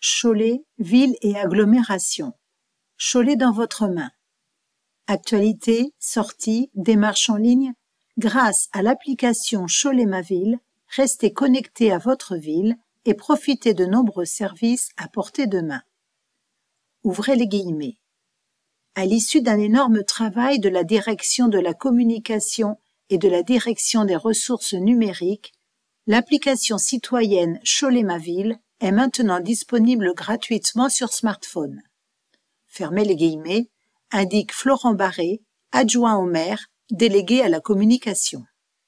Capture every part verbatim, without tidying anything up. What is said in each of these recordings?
Cholet, ville et agglomération. Cholet dans votre main. Actualité, sorties, démarches en ligne. Grâce à l'application Cholet ma ville, restez connecté à votre ville et profitez de nombreux services à portée de main. Ouvrez les guillemets. À l'issue d'un énorme travail de la direction de la communication et de la direction des ressources numériques, l'application citoyenne Cholet ma ville est maintenant disponible gratuitement sur smartphone. Fermez les guillemets, indique Florent Barré, adjoint au maire, délégué à la communication.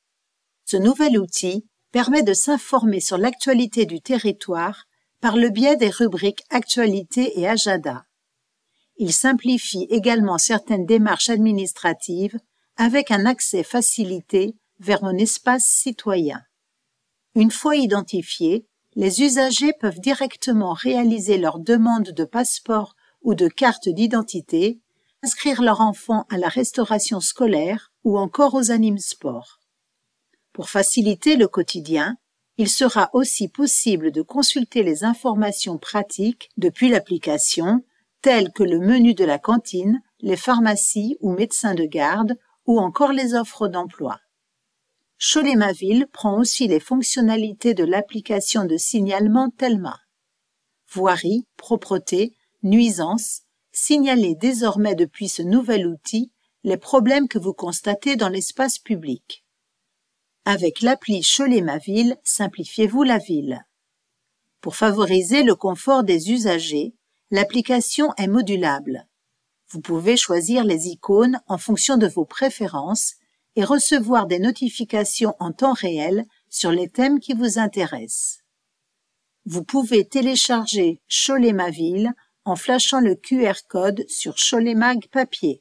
Ce nouvel outil permet de s'informer sur l'actualité du territoire par le biais des rubriques Actualité et Agenda. Il simplifie également certaines démarches administratives avec un accès facilité vers un espace citoyen. Une fois identifiés, les usagers peuvent directement réaliser leur demande de passeport ou de carte d'identité, inscrire leur enfant à la restauration scolaire ou encore aux animes sport. Pour faciliter le quotidien, il sera aussi possible de consulter les informations pratiques depuis l'application, telles que le menu de la cantine, les pharmacies ou médecins de garde, ou encore les offres d'emploi. Cholet ma ville prend aussi les fonctionnalités de l'application de signalement Telma. Voirie, propreté, nuisances, signalez désormais depuis ce nouvel outil les problèmes que vous constatez dans l'espace public. Avec l'appli Cholet ma ville, simplifiez-vous la ville. Pour favoriser le confort des usagers, l'application est modulable. Vous pouvez choisir les icônes en fonction de vos préférences et recevoir des notifications en temps réel sur les thèmes qui vous intéressent. Vous pouvez télécharger Cholet ma ville en flashant le Q R code sur Cholet Mag papier.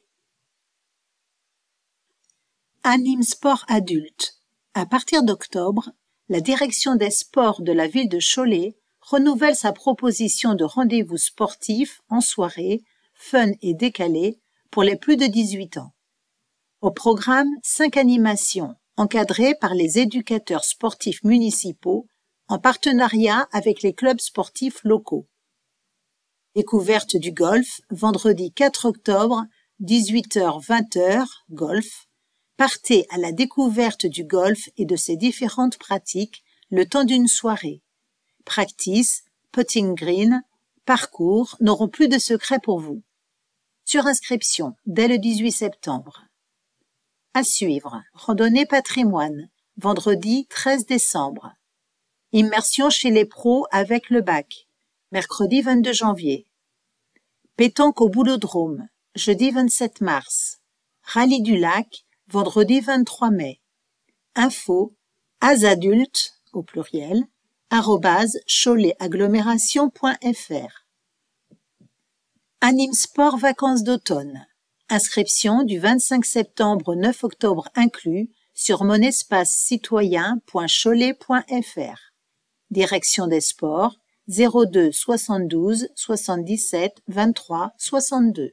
Anime Sport Adulte. À partir d'octobre, la direction des sports de la ville de Cholet renouvelle sa proposition de rendez-vous sportifs en soirée, fun et décalé pour les plus de dix-huit ans. Au programme, cinq animations encadrées par les éducateurs sportifs municipaux en partenariat avec les clubs sportifs locaux. Découverte du golf, vendredi quatre octobre, dix-huit heures vingt heures, golf. Partez à la découverte du golf et de ses différentes pratiques le temps d'une soirée. Practice, putting green, parcours n'auront plus de secret pour vous. Surinscription dès le dix-huit septembre. À suivre, randonnée patrimoine, vendredi treize décembre. Immersion chez les pros avec le bac, mercredi vingt-deux janvier. Pétanque au Boulodrome, jeudi vingt-sept mars. Rallye du lac, vendredi vingt-trois mai. Info, asadultes, au pluriel, arrobase cholet-agglomération point f r. Anime Sport Vacances d'automne. Inscription du vingt-cinq septembre au neuf octobre inclus sur mon espace citoyen point cholet point f r. Direction des sports zéro deux soixante-douze soixante-dix-sept vingt-trois soixante-deux.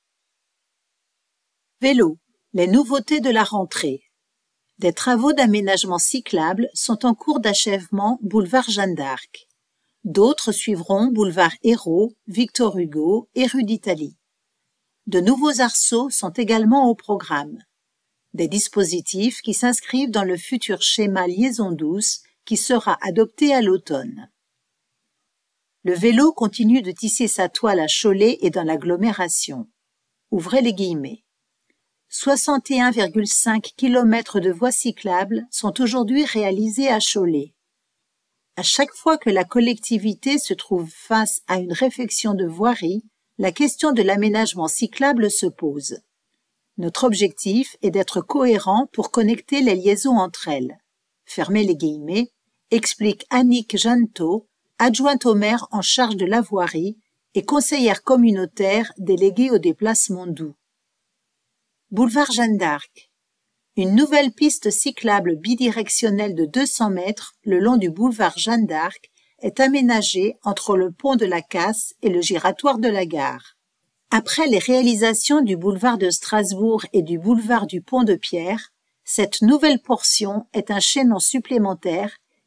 Vélo. Les nouveautés de la rentrée. Des travaux d'aménagement cyclable sont en cours d'achèvement boulevard Jeanne d'Arc. D'autres suivront boulevard Hérault, Victor Hugo et rue d'Italie. De nouveaux arceaux sont également au programme. Des dispositifs qui s'inscrivent dans le futur schéma liaison douce qui sera adopté à l'automne. Le vélo continue de tisser sa toile à Cholet et dans l'agglomération. Ouvrez les guillemets. soixante et un virgule cinq kilomètres de voies cyclables sont aujourd'hui réalisés à Cholet. À chaque fois que la collectivité se trouve face à une réflexion de voirie, la question de l'aménagement cyclable se pose. Notre objectif est d'être cohérent pour connecter les liaisons entre elles. Fermez les guillemets, explique Annick Jeannetot, adjointe au maire en charge de la voirie et conseillère communautaire déléguée au déplacement doux. Boulevard Jeanne d'Arc. Une nouvelle piste cyclable bidirectionnelle de deux cents mètres le long du boulevard Jeanne d'Arc est aménagée entre le pont de la Casse et le giratoire de la gare. Après les réalisations du boulevard de Strasbourg et du boulevard du Pont de Pierre, cette nouvelle portion est un chaînon supplémentaire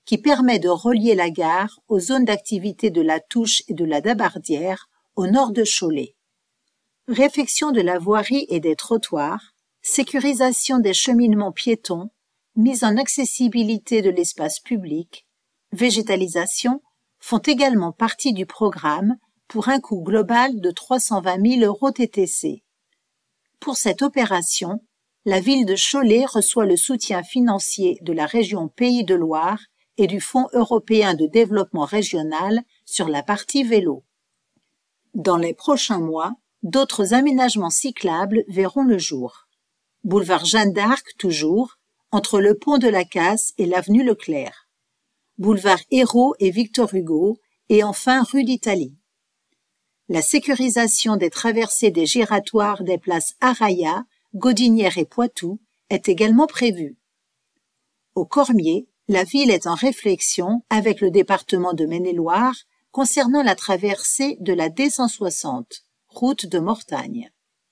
qui permet de relier la gare aux zones d'activité de la Touche et de la Dabardière au nord de Cholet. Réfection de la voirie et des trottoirs, sécurisation des cheminements piétons, mise en accessibilité de l'espace public, végétalisation font également partie du programme pour un coût global de trois cent vingt mille euros T T C. Pour cette opération, la ville de Cholet reçoit le soutien financier de la région Pays de Loire et du Fonds européen de développement régional sur la partie vélo. Dans les prochains mois, d'autres aménagements cyclables verront le jour. Boulevard Jeanne d'Arc toujours, entre le pont de la Casse et l'avenue Leclerc. Boulevard Hérault et Victor Hugo, et enfin rue d'Italie. La sécurisation des traversées des giratoires des places Araya, Gaudinière et Poitou est également prévue. Au Cormier, la ville est en réflexion avec le département de Maine-et-Loire concernant la traversée de la D cent soixante, route de Mortagne.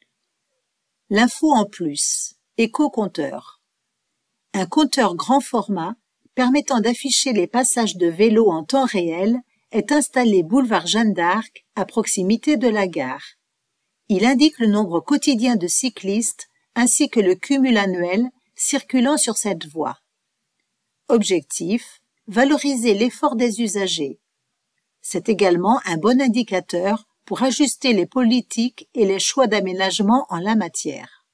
L'info en plus, éco-compteur. Un compteur grand format permettant d'afficher les passages de vélos en temps réel est installé boulevard Jeanne d'Arc à proximité de la gare. Il indique le nombre quotidien de cyclistes ainsi que le cumul annuel circulant sur cette voie. Objectif, valoriser l'effort des usagers. C'est également un bon indicateur pour ajuster les politiques et les choix d'aménagement en la matière.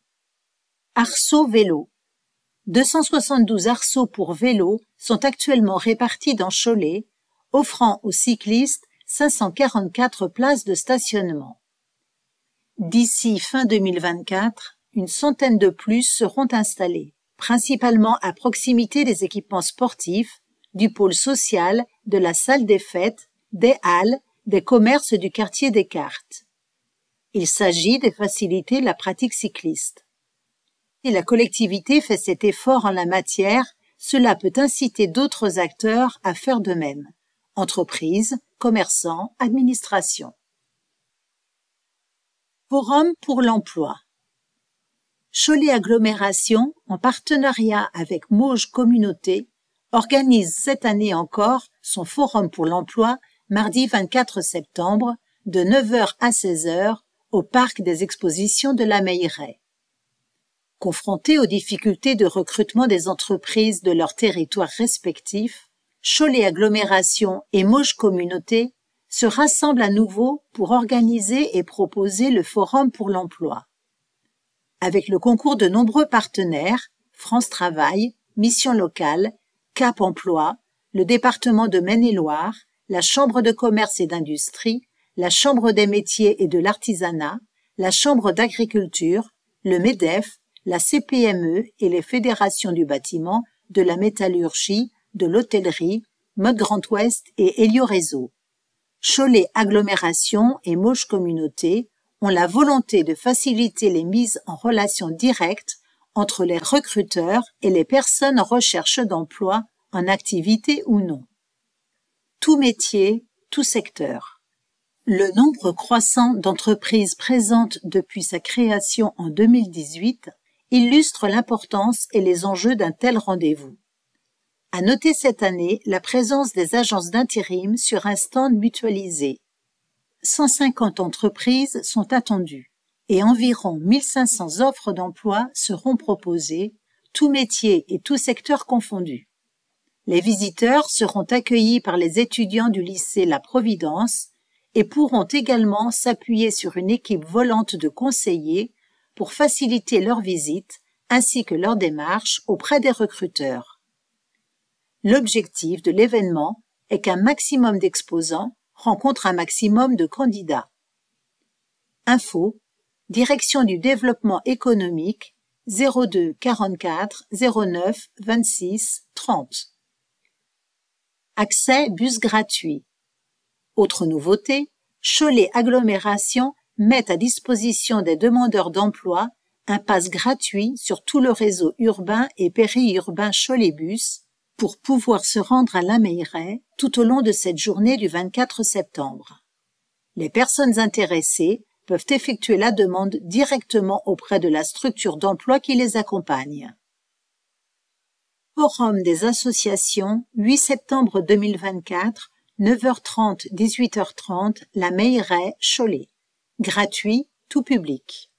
Arceaux vélo. deux cent soixante-douze arceaux pour vélo sont actuellement répartis dans Cholet, offrant aux cyclistes cinq cent quarante-quatre places de stationnement. D'ici fin deux mille vingt-quatre, une centaine de plus seront installés, principalement à proximité des équipements sportifs, du pôle social, de la salle des fêtes, des halles, des commerces du quartier des Cartes. Il s'agit de faciliter la pratique cycliste. Si la collectivité fait cet effort en la matière, cela peut inciter d'autres acteurs à faire de même. Entreprises, commerçants, administrations. Forum pour l'emploi. Cholet Agglomération, en partenariat avec Mauges Communauté, organise cette année encore son Forum pour l'emploi mardi vingt-quatre septembre de neuf heures à seize heures au Parc des Expositions de la Meilleraie. Confrontés aux difficultés de recrutement des entreprises de leurs territoires respectifs, Cholet Agglomération et Mauges Communauté se rassemblent à nouveau pour organiser et proposer le Forum pour l'emploi. Avec le concours de nombreux partenaires, France Travail, Mission Locale, Cap Emploi, le département de Maine-et-Loire, la Chambre de commerce et d'industrie, la Chambre des métiers et de l'artisanat, la Chambre d'agriculture, le MEDEF, la C P M E et les fédérations du bâtiment, de la métallurgie, de l'hôtellerie, Mode Grand Ouest et Hélio Réseau. Cholet Agglomération et Mauges Communauté ont la volonté de faciliter les mises en relation directe entre les recruteurs et les personnes en recherche d'emploi, en activité ou non. Tout métier, tout secteur. Le nombre croissant d'entreprises présentes depuis sa création en deux mille dix-huit illustre l'importance et les enjeux d'un tel rendez-vous. À noter cette année la présence des agences d'intérim sur un stand mutualisé. cent cinquante entreprises sont attendues et environ mille cinq cents offres d'emploi seront proposées, tous métiers et tous secteurs confondus. Les visiteurs seront accueillis par les étudiants du lycée La Providence et pourront également s'appuyer sur une équipe volante de conseillers pour faciliter leur visite ainsi que leur démarche auprès des recruteurs. L'objectif de l'événement est qu'un maximum d'exposants rencontre un maximum de candidats. Info, Direction du développement économique, zéro deux quarante-quatre zéro neuf vingt-six trente. Accès bus gratuit. Autre nouveauté, Cholet Agglomération met à disposition des demandeurs d'emploi un pass gratuit sur tout le réseau urbain et périurbain Cholet-Bus pour pouvoir se rendre à la Meilleraie tout au long de cette journée du vingt-quatre septembre. Les personnes intéressées peuvent effectuer la demande directement auprès de la structure d'emploi qui les accompagne. Forum des associations, huit septembre deux mille vingt-quatre, neuf heures trente, dix-huit heures trente, La Meilleraie, Cholet. Gratuit, tout public.